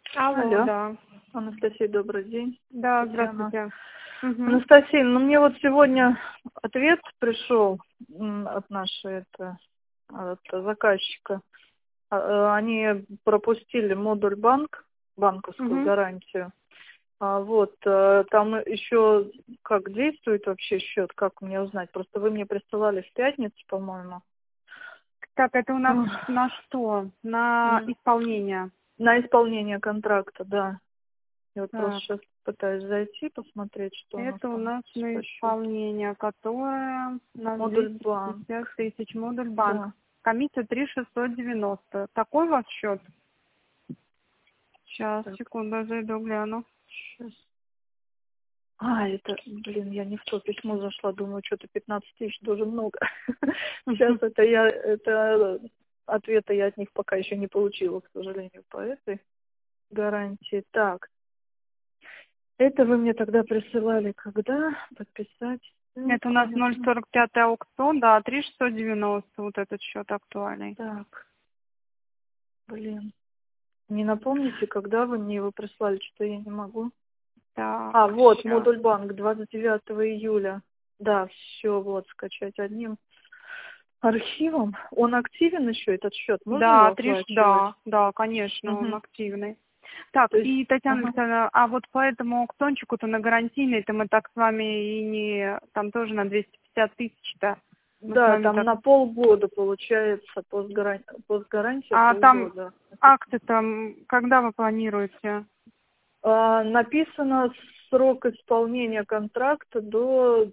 Алло, Алло, да. Анастасия, добрый день. Да, Татьяна. здравствуйте. Мгм. Анастасия, ну мне вот сегодня ответ пришел от нашей, от заказчика. Они пропустили модуль банковскую Мгм. гарантию. Вот, там еще как действует вообще счет, как мне узнать? Просто вы мне присылали в пятницу, по-моему. Так, это у нас Ох, на что? На м, исполнение. На исполнение контракта, да. Я вот просто Так, сейчас пытаюсь зайти, посмотреть, что у нас это у там нас на по счету. исполнение, которое у нас Модуль 250 банк, тысяч, модуль банк. да. Комиссия 3690. Такой у вас счет? Сейчас, Так, секунду, зайду, гляну. сейчас. Это, блин, я не в то письмо зашла, думаю, что-то 15 тысяч тоже много. Сейчас это ответа я от них пока еще не получила, к сожалению, по этой гарантии. Так, это вы мне тогда присылали, когда подписать Это у нас ссылку. 0,45 аукцион, да, 3690, вот этот счет актуальный. Так, блин, не напомните, когда вы мне его прислали, что я не могу. Так, Вот, сейчас. модуль банк, 29 июля. Да, все, вот, скачать одним архивом. Он активен еще, этот счет? Можно его Да, оплачивать? да, конечно, он Угу. активный. Так, То есть, и, Татьяна ага. Александровна, а вот по этому аукциончику-то на гарантийный-то мы так с вами и не... Там тоже на 250 тысяч-то мы с Да, вами там так... на полгода получается, постгарантия А там полгода. акты там, когда вы планируете? Написано срок исполнения контракта до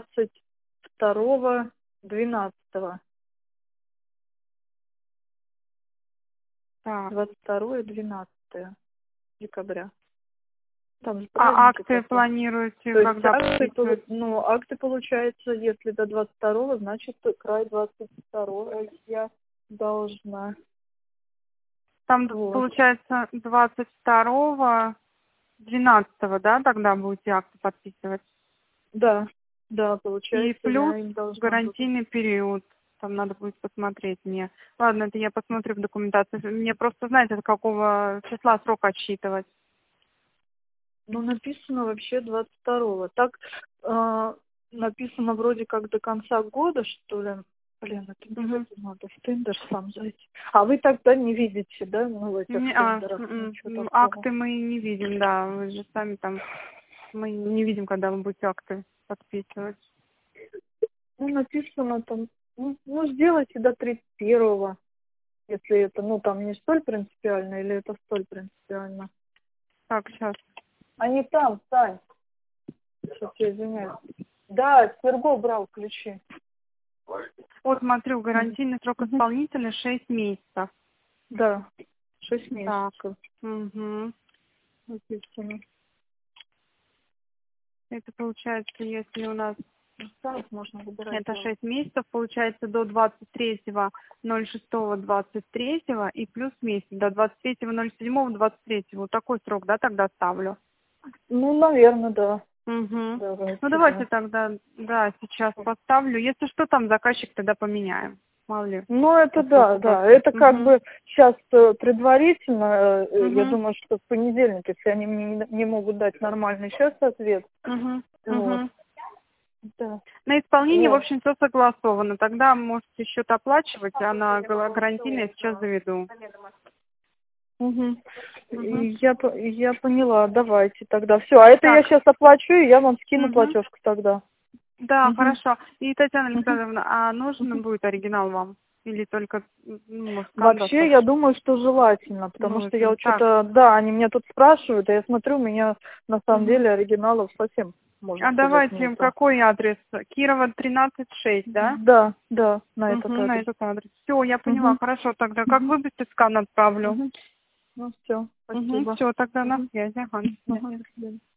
22.12. Так, 22.12 декабря. Там же а праздники акты потом. планируете То есть когда подписывать? акты получается, если до 22-го, значит, край 22-го я должна. Там, Вот. получается, 22-го, 12-го, да, тогда будете акты подписывать? Да, да, И получается, плюс я им должна буду. гарантийный период. Там надо будет посмотреть мне. Ладно, это я посмотрю в документации. Мне просто, знаете, от какого числа срок отсчитывать. Ну, написано вообще 22-го. Так, написано вроде как до конца года, что ли. Блин, это не в Угу. это надо, в тендер сам зайти. А вы тогда не видите, да, ну, в этих тендерах ничего такого? Акты мы не видим, да. Вы же сами там... Мы не видим, когда вы будете акты подписывать. Ну, написано там, сделайте до 31-го. Если это, там не столь принципиально, или это столь принципиально? Так, сейчас. Они там, Сань. Сейчас я извиняюсь. Да, Серго брал ключи. Вот смотрю, Мгм. гарантийный срок Мгм. исполнителя 6 месяцев. Да, 6 Так. месяцев Угу. написано. Это получается, если у нас Так, можно выбирать это дело. 6 месяцев, получается до 23.06.23 и плюс месяц до 23.07.23. Вот такой срок, да, тогда ставлю. Ну, наверное, да. Угу. Давайте, Ну давайте да. тогда, да, сейчас поставлю. Если что, там заказчик тогда поменяем. Мало ли, Ну, это вдруг да, у вас. да. Это как Угу. бы сейчас предварительно, я Угу. думаю, что в понедельник, если они мне не могут дать нормальный сейчас ответ. Угу. Вот. Угу. Да. На исполнение, в Вот. общем, все согласовано. Тогда можете счет оплачивать, а на гарантийный я сейчас заведу. Угу. Угу. Я поняла, давайте тогда. Все, а это я Так. сейчас оплачу, и я вам скину Угу. платежку тогда. Да, Угу. хорошо. И, Татьяна Угу. Александровна, а нужен будет оригинал вам? Или только, может, скан Вообще, я достаточно? думаю, что желательно, потому что я Нужен. вот Так. что-то, да, они меня тут спрашивают, а я смотрю, у меня на самом Угу. деле оригиналов совсем, можно А сказать, давайте, нету. какой адрес? Кирова, 13/6, да? Да, да, на Угу, этот на адрес. этот адрес. Все, я поняла. Угу. Хорошо, тогда как Угу. выбить скан отправлю? Угу. Ну все, Угу, спасибо. все, тогда на Угу. связи. Ага, до Угу. свидания. До свидания.